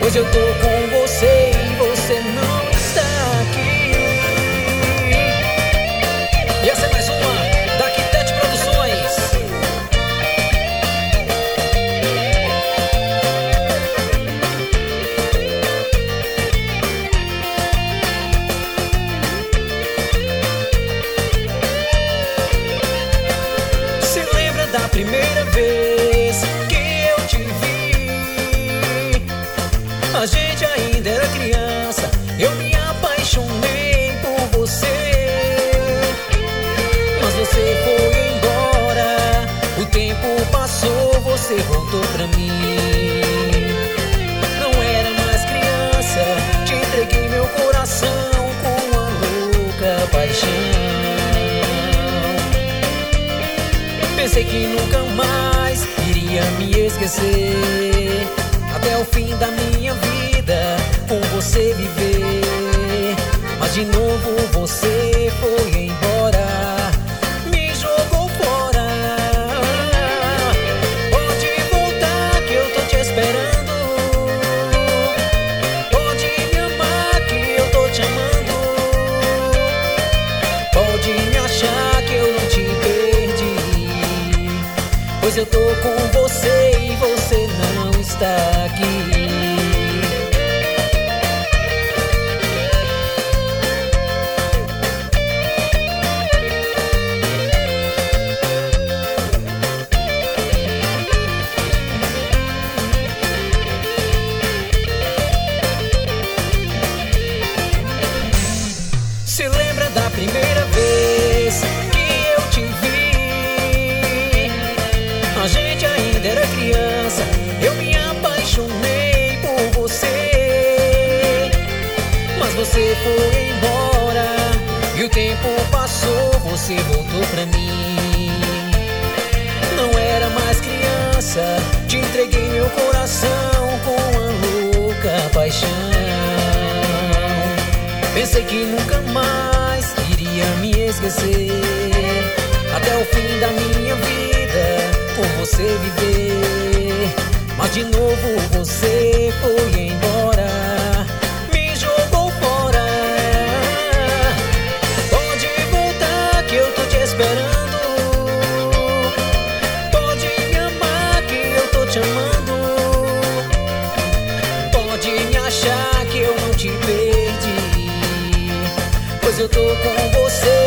Pois eu tô com você e você não está aqui. E essa é mais uma da Arquitete Produções. Se lembra da primeira vez que eu te vi? A gente ainda era criança, eu me apaixonei por você. Mas você foi embora, o tempo passou, você voltou pra mim. Não era mais criança, te entreguei meu coração com uma louca paixão. Pensei que nunca mais iria me esquecer, até o fim da minha vida com você viver. Mas de novo você foi embora, me jogou fora. Pode voltar que eu tô te esperando, pode me amar que eu tô te amando, pode me achar que eu não te perdi, pois eu tô com você e você não está aqui. Se lembra da primeira vez que eu te vi? A gente ainda era criança, eu me apaixonei por você. Mas você foi embora e o tempo passou, você voltou pra mim. Não era mais criança, te entreguei meu coração com uma louca paixão. Pensei que nunca mais iria me esquecer, até o fim da minha vida com você viver. Mas de novo você foi embora, me jogou fora. Pode voltar que eu tô te esperando, pode me amar que eu tô te amando, pode me achar que eu não te perdi, pois eu tô com você